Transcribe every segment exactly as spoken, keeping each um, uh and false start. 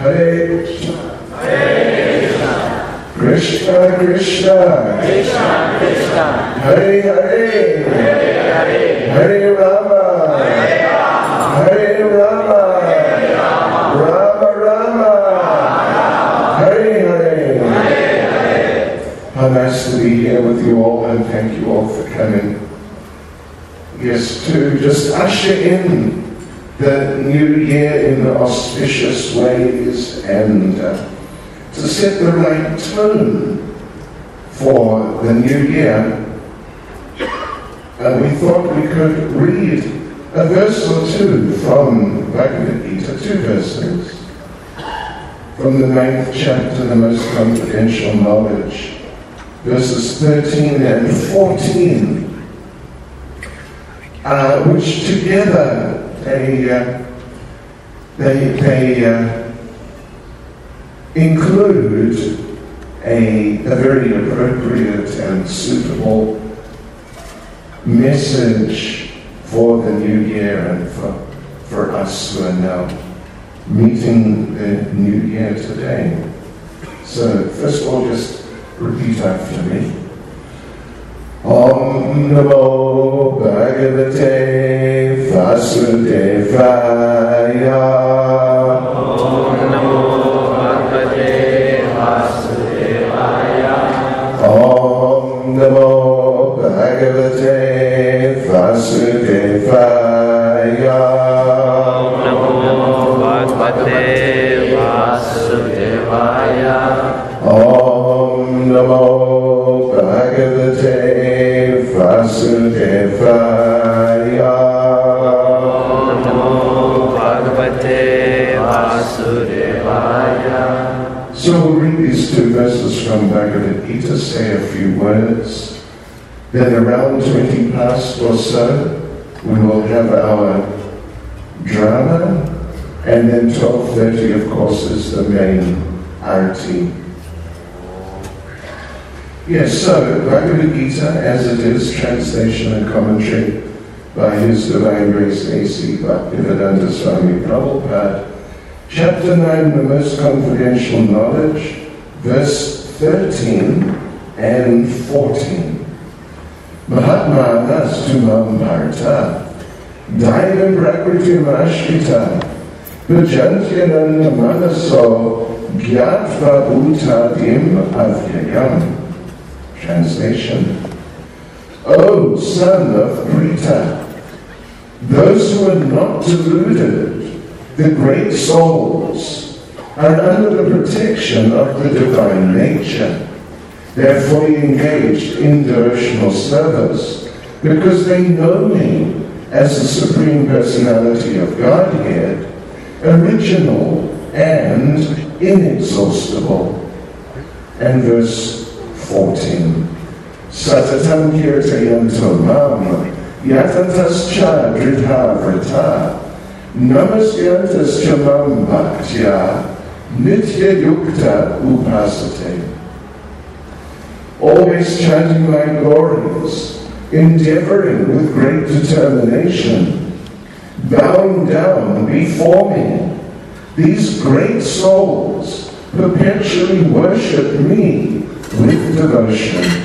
Hare Krishna, Hare Krishna, Krishna Krishna, Krishna Krishna, Hare Hare, Hare Hare, Hare Rama, Hare Rama, Hare Rama, Hare Rama, Rama Rama, Hare Hare, Hare Hare. How nice to be here with you all, and thank you all for coming. Yes, to just usher in the new year in the auspicious ways and uh, to set the right tone for the new year. Uh, we thought we could read a verse or two from Bhagavad Gita, two verses, from the ninth chapter, the most confidential knowledge, verses thirteen and fourteen, uh, which together they, uh, they, they uh, include a, a very appropriate and suitable message for the new year and for, for us who are now meeting the new year today. So first of all, just repeat after me. Om Namo Bhagavate Vasudevaya. Om Namo Bhagavate Vasudevaya. Om Namo Bhagavate Vasudevaya. Om Namo Bhagavate Vasudevaya. Om Namo Bhagavate Vasudevaya. Om Namo Bhagavate Vasudevaya. So we'll read these two verses from Bhagavad Gita, say a few words. Then around twenty past or so, we will have our drama, and then twelve thirty, of course, is the main arati. Yes, so Bhagavad Gita, as it is, translation and commentary by His Divine Grace A C Bhaktivedanta Swami Prabhupada, chapter nine, the most confidential knowledge, verse thirteen and fourteen. Mahatma Nastumam Bharata, Dainam Prakritim Ashkita, Bhajantyananda Manaso, Gyatva Bhutadim Avyayam. Translation. O son of Pritha, those who are not deluded, the great souls, are under the protection of the divine nature. They are fully engaged in devotional service because they know me as the Supreme Personality of Godhead, original and inexhaustible. And verse fourteen. Satatam kirtayanto mam yatatascha dridha vrita namasyantascha mam bhaktya nitya yukta upasate. Always chanting my glories, endeavoring with great determination, bowing down before me, these great souls perpetually worship me with devotion.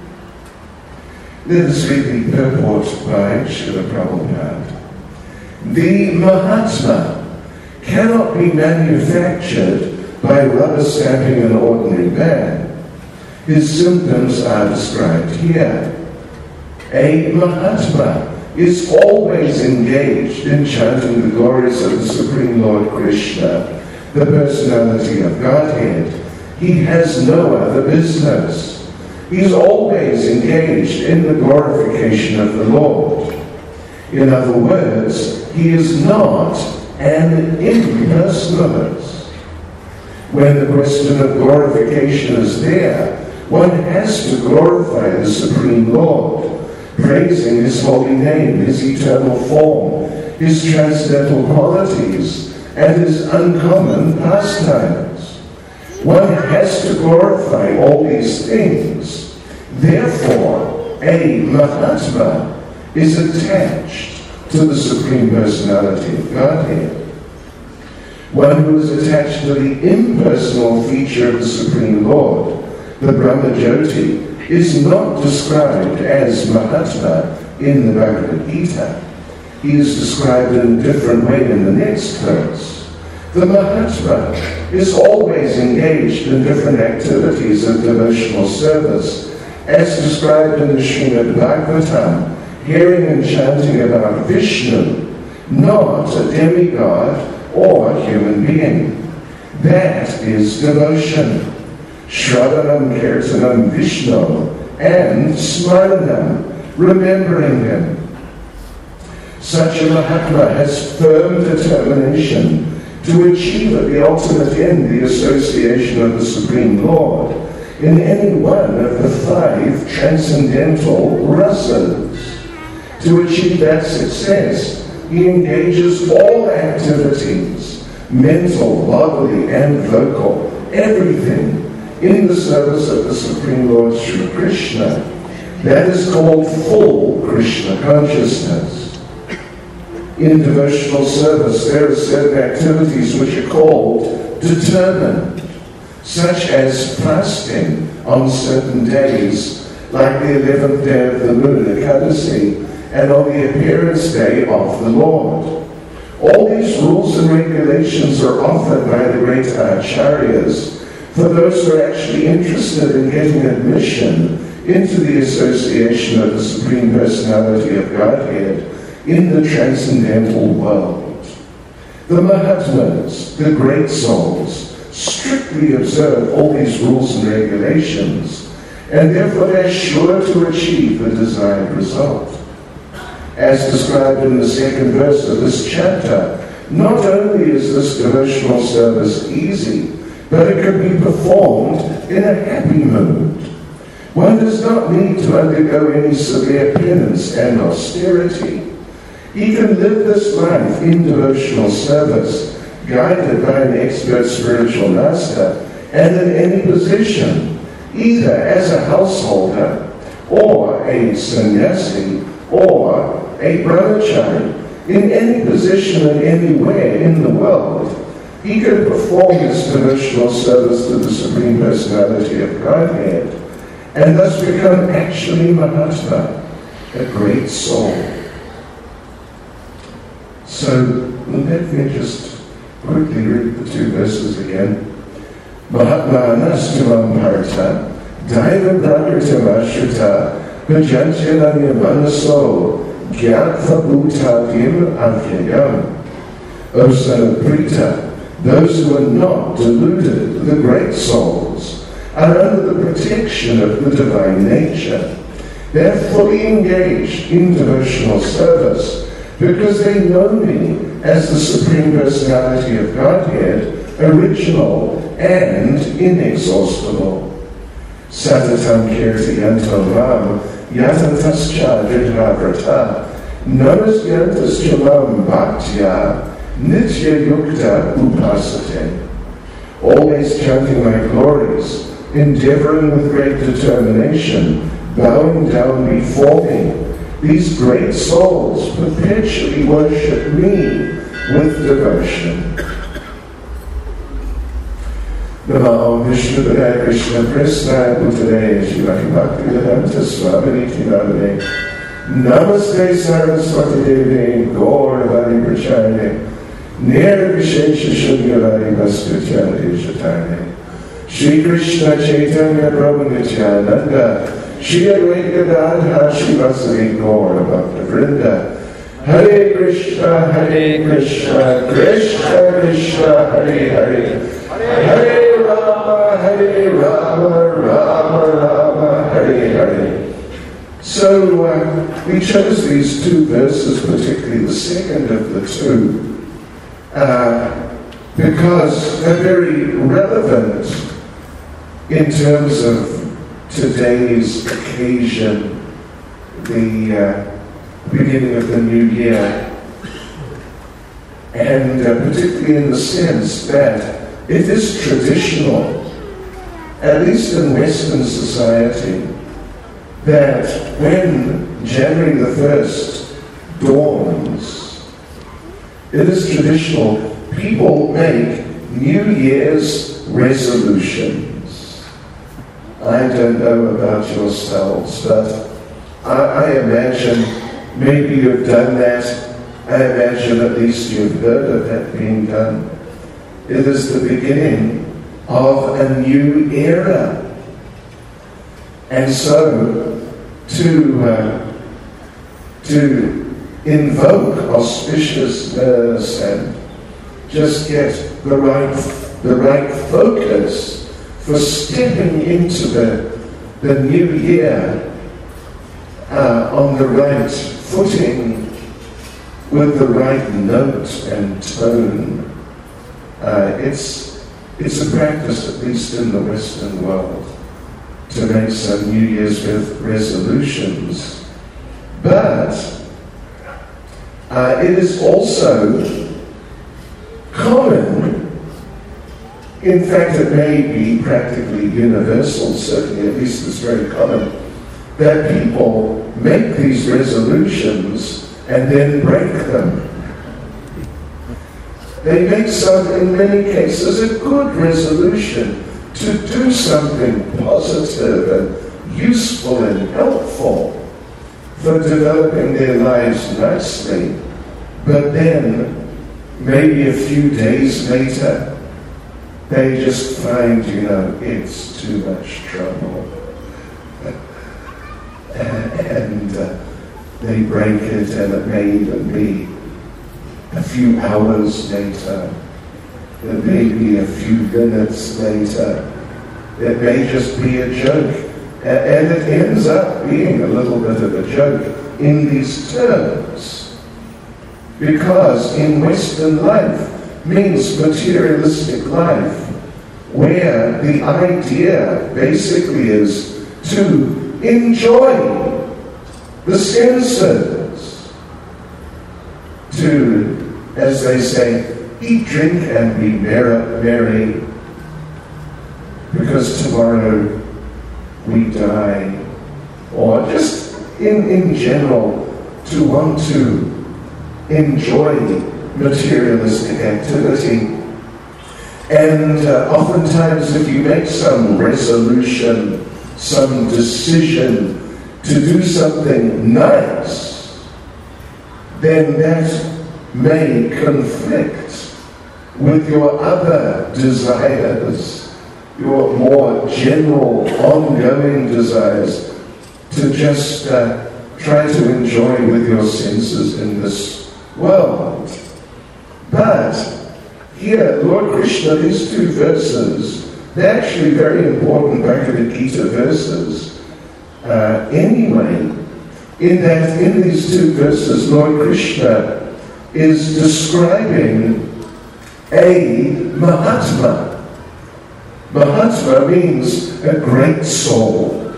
Let us read the purport by Srila Prabhupada. The Mahatma cannot be manufactured by rubber stamping an ordinary bag. His symptoms are described here. A Mahatma is always engaged in chanting the glories of the Supreme Lord Krishna, the personality of Godhead. He has no other business. He's always engaged in the glorification of the Lord. In other words, he is not an impersonalist. When the question of glorification is there, one has to glorify the Supreme Lord, praising His holy name, His eternal form, His transcendental qualities, and His uncommon pastimes. One has to glorify all these things. Therefore, a Mahatma is attached to the Supreme Personality of Godhead. one who is attached to the impersonal feature of the Supreme Lord, the Brahmajyoti, is not described as Mahatma in the Bhagavad Gita. He is described in a different way in the next verse. The Mahatma is always engaged in different activities of devotional service, as described in the Srimad Bhagavatam, hearing and chanting about Vishnu, not a demigod or a human being. That is devotion. Shravanam Kirtanam Vishnu and Smaranam, remembering him. Such a Mahatma has firm determination to achieve at the ultimate end the association of the Supreme Lord in any one of the five transcendental rasas. To achieve that success, he engages all activities, mental, bodily, and vocal, everything, in the service of the Supreme Lord Sri Krishna. That is called full Krishna consciousness. In devotional service, there are certain activities which are called determined, such as fasting on certain days, like the eleventh day of the moon, Ekadasi, and on the appearance day of the Lord. All these rules and regulations are offered by the great acharyas for those who are actually interested in getting admission into the association of the Supreme Personality of Godhead in the transcendental world. The Mahatmas, the great souls, strictly observe all these rules and regulations, and therefore they're sure to achieve the desired result. As described in the second verse of this chapter, not only is this devotional service easy, but it can be performed in a happy mood. One does not need to undergo any severe penance and austerity. He can live this life in devotional service, guided by an expert spiritual master, and in any position, either as a householder, or a sannyasi, or a brahmachari, in any position and anywhere in the world. He can perform this devotional service to the Supreme Personality of Godhead, and thus become actually Mahatma, a great soul. So let me just quickly read the two verses again. Mahatma anastamam parta, daiva prakritam ashrita, bhajantyalanya manaso, gyatva bhutadim avyayam. O son of Prita, those who are not deluded, the great souls, are under the protection of the divine nature. They're fully engaged in devotional service because they know me as the Supreme Personality of Godhead, original and inexhaustible. Satatam kirti yantam ram yatatascha vidhavrata namasyantas chamam bhaktya nitya yukta upasate. Always chanting my glories, endeavoring with great determination, bowing down before me, these great souls perpetually worship me with devotion. Namo Vishnu Padaya Krishna Prasnaya Bhutale Shivaki Bhakti Vedanta Swamini Tinadane Namaste Saraswati Devi Gauravani Prachayane Nirvishesha Shunyavani Vaskrityani Shatane Shri Krishna Chaitanya Prabhu Nityananda Shri Advaita Gadadhara Shivasari Gaura Bhakta Vrinda Hare Krishna Hare Krishna Krishna Krishna Hare Hare Hare Rama Hare Rama Rama Rama Hare Hare. So uh, we chose these two verses, particularly the second of the two, uh, because they're very relevant in terms of today's occasion, the uh, beginning of the new year, and uh, particularly in the sense that it is traditional, at least in Western society, that when January the first dawns, it is traditional people make New Year's resolutions. I don't know about yourselves, but I, I imagine maybe you've done that. I imagine at least you've heard of that being done. It is the beginning of a new era. And so, to, uh, to invoke auspiciousness and just get the right, the right focus for stepping into the, the new year uh, on the right footing, with the right note and tone. Uh, it's, it's a practice, at least in the Western world, to make some New Year's resolutions. But uh, it is also common, in fact it may be practically universal, certainly at least it's very common, that people make these resolutions and then break them. They make some, in many cases, a good resolution to do something positive and useful and helpful for developing their lives nicely. But then, maybe a few days later, they just find, you know, it's too much trouble. and uh, they break it, and it may even be a few hours later. It may be a few minutes later. It may just be a joke. And it ends up being a little bit of a joke in these terms. Because in Western life means materialistic life, where the idea basically is to enjoy the senses, to, as they say, eat, drink, and be merry, because tomorrow we die. Or just in, in general, to want to enjoy materialistic activity. And uh, oftentimes if you make some resolution, some decision to do something nice, then that may conflict with your other desires, your more general, ongoing desires to just uh, try to enjoy with your senses in this world. But here, Lord Krishna, these two verses, they're actually very important Bhagavad Gita verses uh, anyway, in that in these two verses, Lord Krishna is describing a Mahatma. Mahatma means a great soul.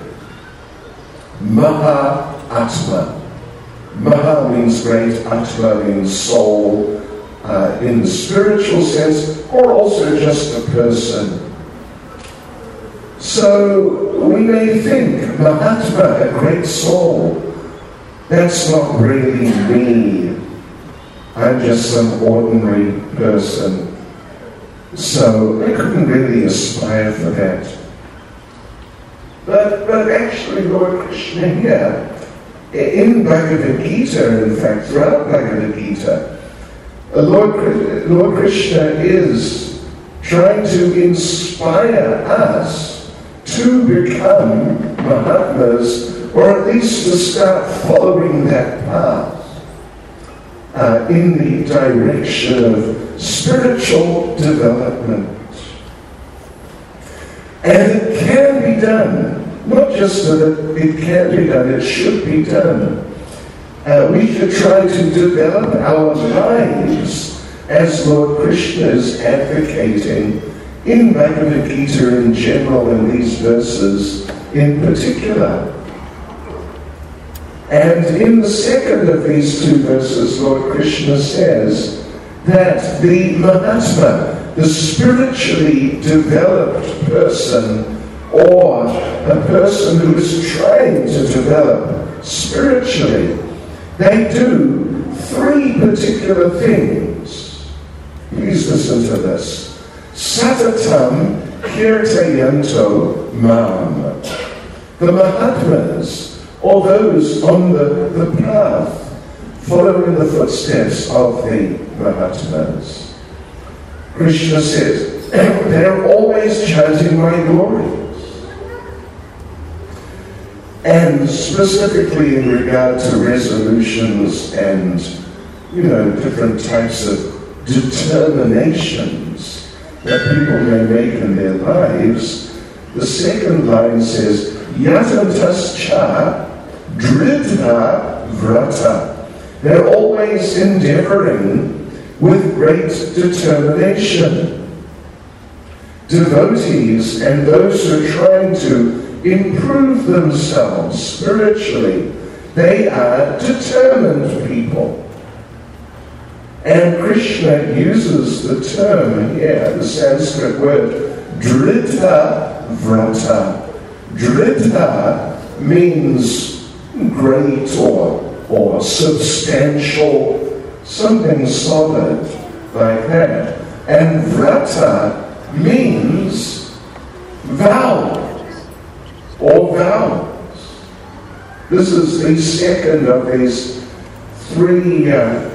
Maha-atma. Maha means great, Atma means soul, uh, in the spiritual sense, or also just a person. So we may think, Mahatma, a great soul, that's not really me. I'm just some ordinary person. So I couldn't really aspire for that. But, but actually, Lord Krishna here, in Bhagavad Gita, in fact, throughout Bhagavad Gita, Lord, Lord Krishna is trying to inspire us to become Mahatmas, or at least to start following that path uh, in the direction of spiritual development. And it can be done. Not just that it can be done, it should be done. Uh, we should try to develop our lives as Lord Krishna is advocating in Bhagavad Gita in general, in these verses in particular. And in the second of these two verses, Lord Krishna says that the Mahatma, the spiritually developed person, or a person who is trying to develop spiritually, they do three particular things Please listen to this. Satatam kirtayanto mam. The Mahatmas, or those on the, the path, following the footsteps of the Mahatmas. Krishna says, they're always chanting my glories. And specifically in regard to resolutions and, you know, different types of determinations that people may make in their lives, the second line says, Yatantas cha dridha vrata. They're always endeavoring with great determination. Devotees and those who are trying to improve themselves spiritually, they are determined people. And Krishna uses the term here, the Sanskrit word, dridha vrata. Dridha means great or, or substantial, something solid like that. And vrata means vow or vows. This is the second of these three uh,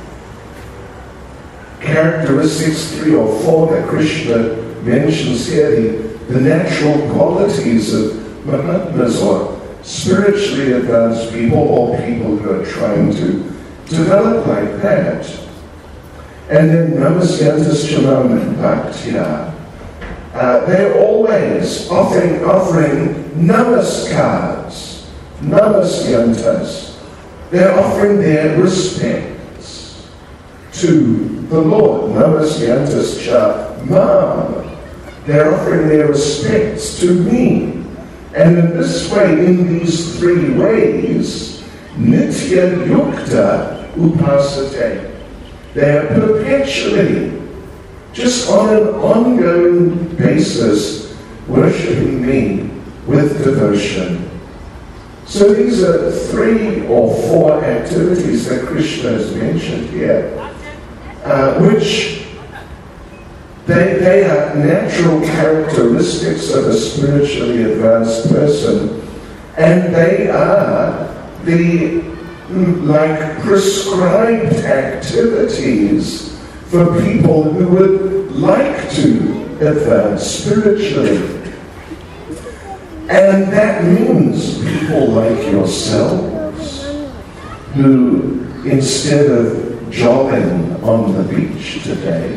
characteristics, three or four that Krishna mentions here, the, the natural qualities of Mahatmas or spiritually advanced people or people who are trying to develop like that. And then Namasyantas Chamam Bhaktya. Uh, they're always offering, offering namaskars, namasyantas. They're offering their respects to the Lord. Namasyantas cha mam. They're offering their respects to me. And in this way, in these three ways, nitya yukta upasate. They are perpetually, just on an ongoing basis, worshipping me with devotion. So these are three or four activities that Krishna has mentioned here, uh, which they, they are natural characteristics of a spiritually advanced person, and they are the like prescribed activities for people who would like to advance spiritually. And that means people like yourselves who, instead of jogging on the beach today,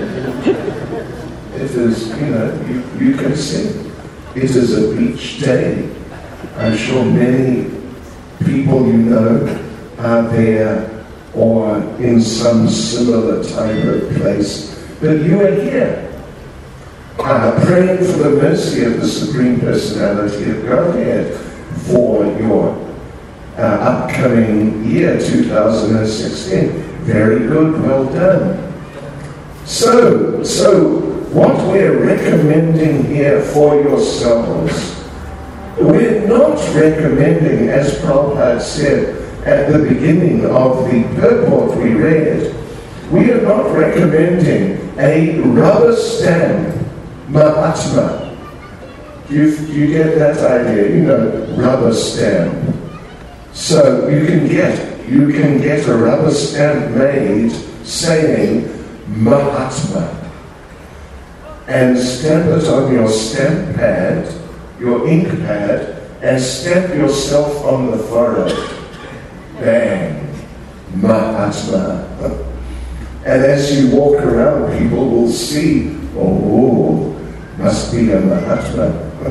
it is, you know, you, you can see, it is a beach day. I'm sure many people you know are there or in some similar type of place. But you are here, uh, praying for the mercy of the Supreme Personality of Godhead for your uh, upcoming year, two thousand sixteen. Very good, well done. So, so what we're recommending here for yourselves, we're not recommending, as Prabhupada said at the beginning of the purport we read, we are not recommending a rubber stamp Mahatma. You, you get that idea, you know, rubber stamp. So you can get, you can get a rubber stamp made saying Mahatma and stamp it on your stamp pad, your ink pad, and stamp yourself on the forehead. Bang, Mahatma. And as you walk around, people will see, oh, must be a Mahatma.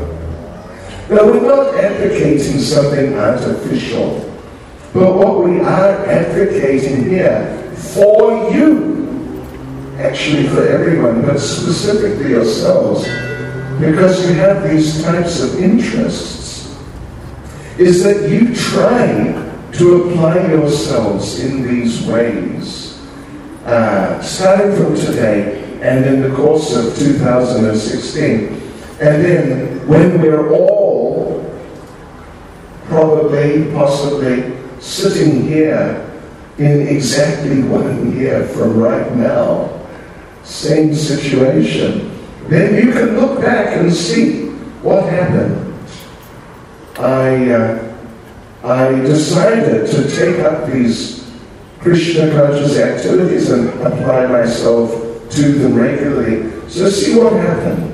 Now, we're not advocating something artificial, but what we are advocating here for you, actually for everyone, but specifically yourselves, because you have these types of interests, is that you try to apply yourselves in these ways, uh, starting from today and in the course of two thousand sixteen. And then when we're all probably, possibly sitting here in exactly one year from right now, same situation, then you can look back and see what happened. I, uh, I decided to take up these Krishna conscious activities and apply myself to them regularly. So see what happened.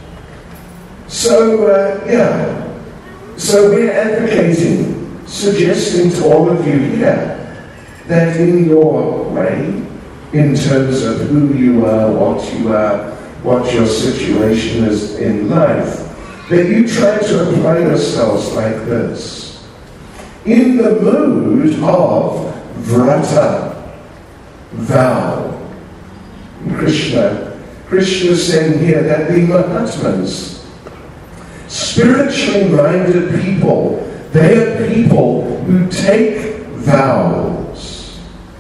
So, uh, yeah. So we're advocating, suggesting to all of you here that in your way, in terms of who you are, what you are, what your situation is in life, that you try to apply yourselves like this. In the mood of vrata, vow. Krishna, Krishna is saying here that the Mahatmas, spiritually minded people, they are people who take vows.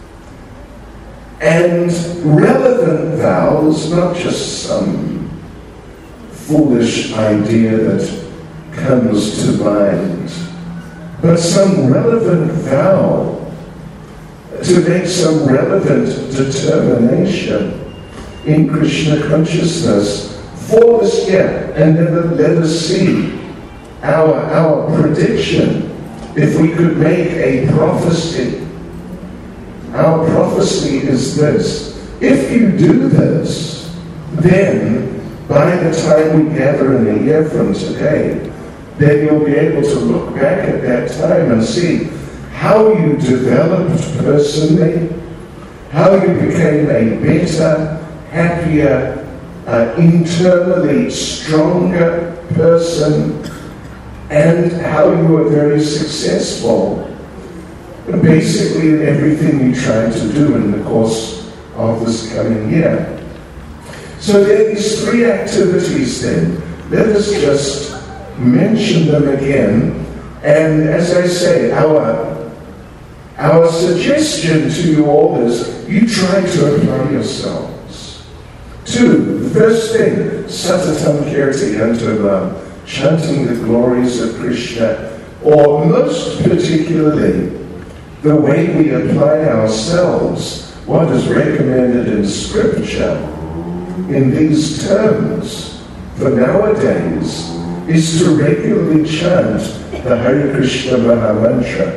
And relevant vows, not just some foolish idea that comes to mind, but some relevant vow, to make some relevant determination in Krishna consciousness for this year, and then let us see our, our prediction. If we could make a prophecy, our prophecy is this: if you do this, then by the time we gather in a year from today, then you'll be able to look back at that time and see how you developed personally, how you became a better, happier, Uh, internally stronger person, and how you were very successful basically in everything you tried to do in the course of this coming year. So there are these three activities then. Let us just mention them again, and as I say, our our suggestion to you all is you try to apply yourself. Two, the first thing, Satatam Kirti Antamam, chanting the glories of Krishna, or most particularly, the way we apply ourselves, what is recommended in Scripture, in these terms, for nowadays, is to regularly chant the Hare Krishna Maha Mantra.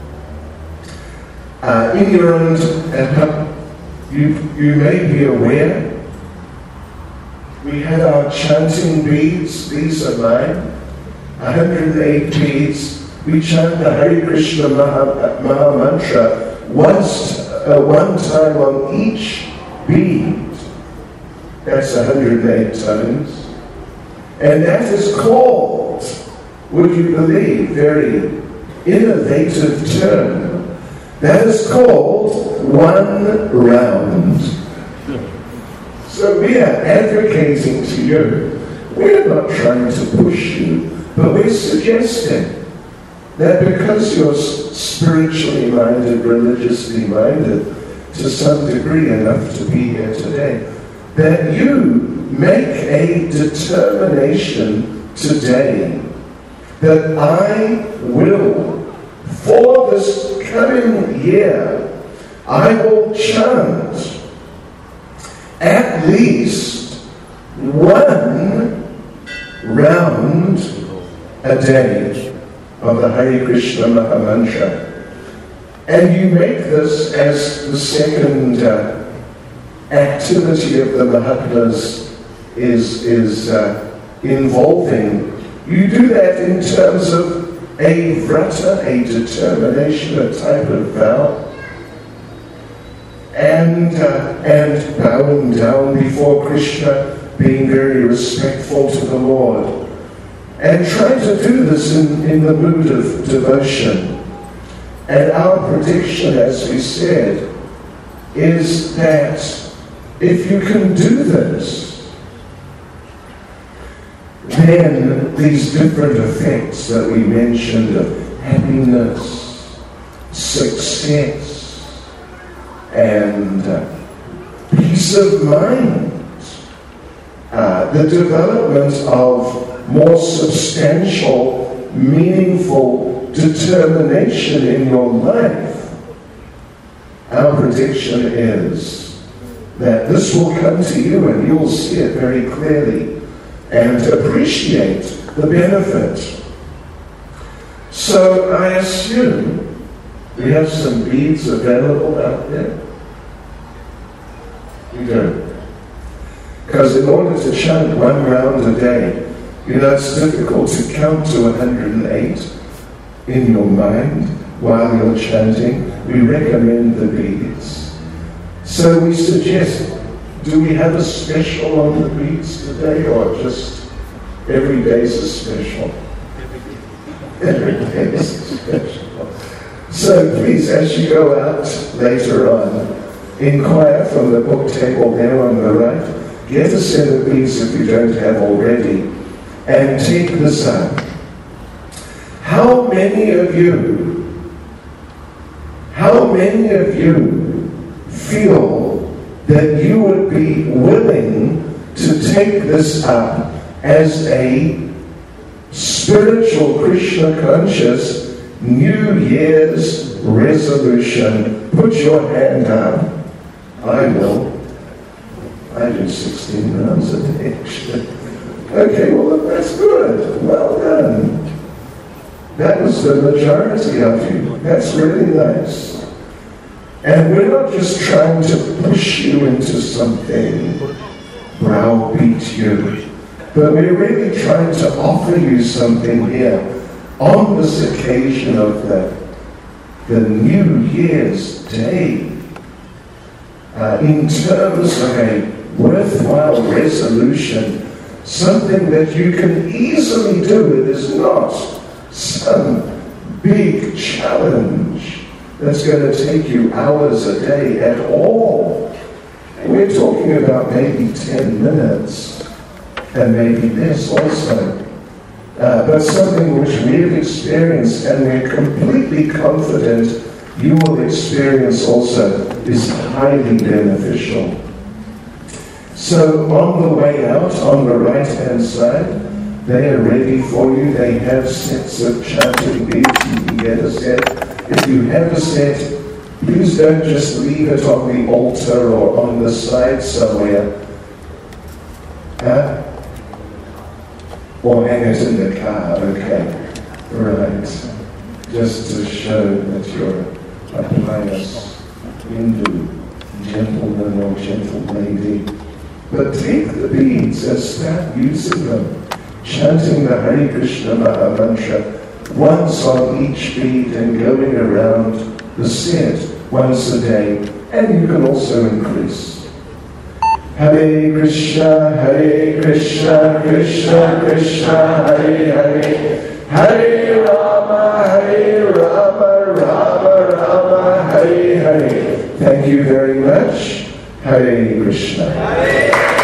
Uh, in your own, uh, you, you may be aware, we had our chanting beads. These are mine. one hundred eight beads. We chant the Hare Krishna Maha, Maha Mantra once, uh, one time on each bead. That's one hundred eight times. And that is called, would you believe, very innovative term. That is called one round. So we are advocating to you, we're not trying to push you, but we're suggesting that because you're spiritually minded, religiously minded, to some degree enough to be here today, that you make a determination today that I will, for this coming year, I will chant at least one round a day of the Hare Krishna Maha Mantra. And you make this as the second uh, activity of the Mahatmas is, is uh, involving. You do that in terms of a vrata, a determination, a type of vow. And, uh, and bowing down before Krishna, being very respectful to the Lord. And trying to do this in, in the mood of devotion. And our prediction, as we said, is that if you can do this, then these different effects that we mentioned of happiness, success, and uh, peace of mind, uh, the development of more substantial, meaningful determination in your life. Our prediction is that this will come to you and you'll see it very clearly and appreciate the benefit. So I assume we have some beads available out there. We don't. Because in order to chant one round a day, you know, it's difficult to count to one hundred eight in your mind while you're chanting. We recommend the beads. So we suggest, do we have a special on the beads today, or just every day's a special? Every day is a special. So please, as you go out later on, inquire from the book table there on the right. Get a set of beads if you don't have already, and take this up. How many of you, how many of you feel that you would be willing to take this up as a spiritual, Krishna conscious New Year's resolution? Put your hand up. I will. I do sixteen rounds a day. Okay, well, that's good. Well done. That was the majority of you. That's really nice. And we're not just trying to push you into something, browbeat you, but we're really trying to offer you something here on this occasion of the, the New Year's Day, uh, in terms of a worthwhile resolution, something that you can easily do. It is not some big challenge that's going to take you hours a day at all. We're talking about maybe ten minutes, and maybe less also. Uh, but something which we've experienced and we're completely confident you will experience also is highly beneficial. So on the way out, on the right-hand side, they are ready for you. They have sets of chanting beads. You can get a set. If you have a set, please don't just leave it on the altar or on the side somewhere. Huh? Or hang it in the car, okay. Right. Just to show that you're a pious Hindu gentleman or gentle lady. But take the beads and start using them, chanting the Hare Krishna Maha Mantra once on each bead and going around the set once a day. And you can also increase. Hare Krishna, Hare Krishna, Krishna Krishna, Hare Hare, Hare Rama, Hare Rama, Rama Rama, Hare Hare. Thank you very much. Hare Krishna. Hare